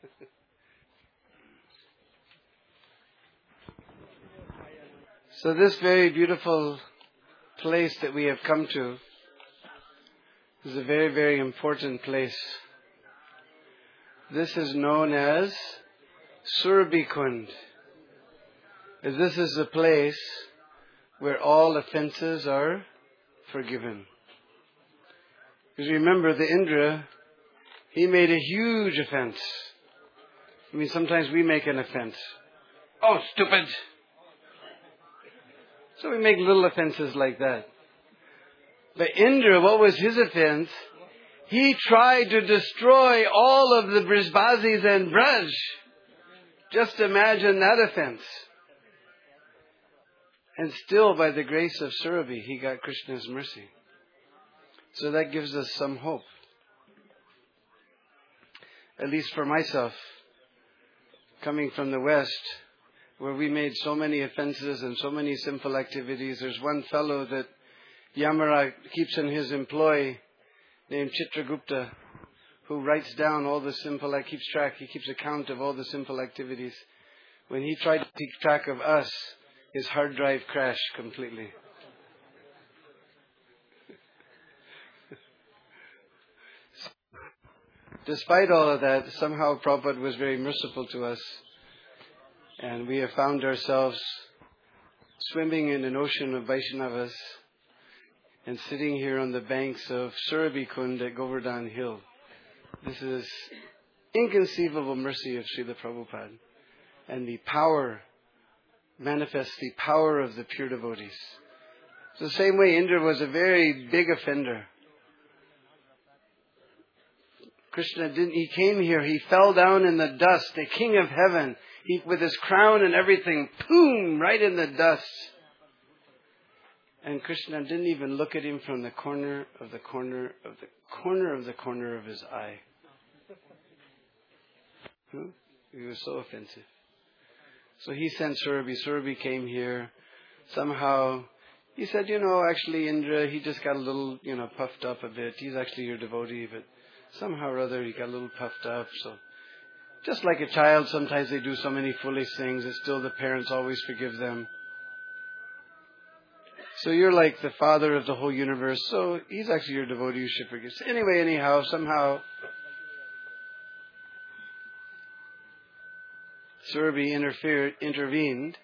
So this very beautiful place that we have come to is a very, very important place. This is known as Surabhi Kund. This is a place where all offenses are forgiven. Because remember, the Indra, he made a huge offense. I mean, sometimes we make an offense. Oh, stupid! So we make little offenses like that. But Indra, what was his offense? He tried to destroy all of the Brijbasis and Braj. Just imagine that offense. And still, by the grace of Surabhi, he got Krishna's mercy. So that gives us some hope. At least for myself, coming from the West, where we made so many offenses and so many sinful activities. There's one fellow that Yamara keeps in his employ named Chitragupta, who writes down all the sinful, he keeps account of all the sinful activities. When he tried to keep track of us, his hard drive crashed completely. Despite all of that, somehow Prabhupada was very merciful to us. And we have found ourselves swimming in an ocean of Vaishnavas and sitting here on the banks of Surabhi Kund at Govardhan Hill. This is inconceivable mercy of Srila Prabhupada. And the power, manifests the power of the pure devotees. It's the same way Indra was a very big offender. He came here, he fell down in the dust, the king of heaven, with his crown and everything, boom, right in the dust. And Krishna didn't even look at him from the corner of the corner of the corner of the corner of his eye. He was so offensive. So he sent Surabhi. Surabhi came here. Somehow, he said, actually Indra, he just got a little, puffed up a bit. He's actually your devotee, but somehow or other he got a little puffed up. So, just like a child, sometimes they do so many foolish things that still the parents always forgive them. So you're like the father of the whole universe. So he's actually your devotee, you should forgive. So anyhow, somehow Surabhi intervened,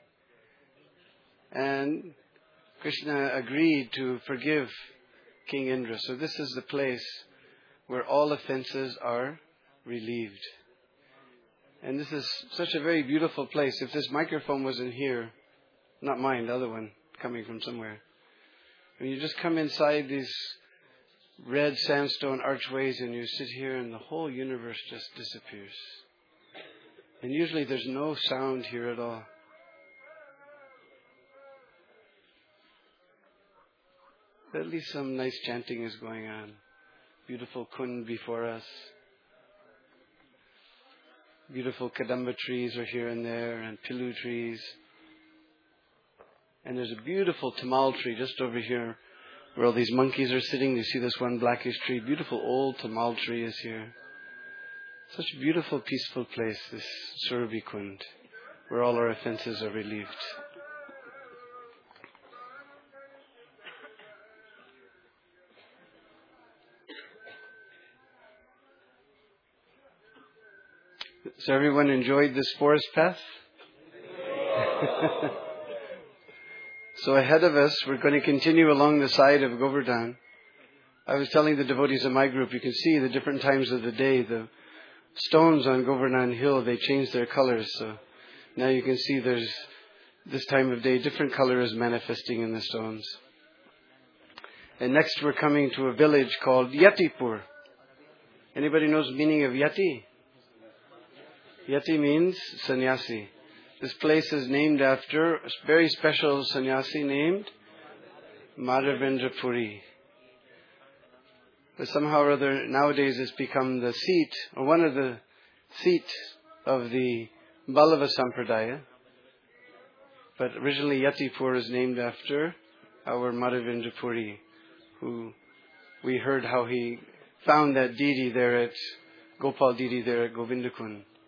and Krishna agreed to forgive King Indra. So this is the place where all offenses are relieved. And this is such a very beautiful place. If this microphone wasn't here, not mine, the other one, coming from somewhere. When you just come inside these red sandstone archways and you sit here and the whole universe just disappears. And usually there's no sound here at all. But at least some nice chanting is going on. Beautiful kund before us. Beautiful kadamba trees are here and there, and pilu trees. And there's a beautiful tamal tree just over here where all these monkeys are sitting. You see this one blackish tree. Beautiful old tamal tree is here. Such a beautiful, peaceful place, this Surabhi Kund, where all our offenses are relieved. So everyone enjoyed this forest path? So ahead of us, we're going to continue along the side of Govardhan. I was telling the devotees of my group, you can see the different times of the day, the stones on Govardhan Hill, they change their colors. So now you can see there's, this time of day, different colors manifesting in the stones. And next we're coming to a village called Yatipur. Anybody knows the meaning of Yati? Yati means sannyasi. This place is named after a very special sannyasi named Madhavendra Puri. But somehow or other, nowadays it's become the seat, or one of the seats of the Ballava Sampradaya. But originally Yatipur is named after our Madhavendra Puri, who we heard how he found that deity there at Gopal deity there at Govindakund.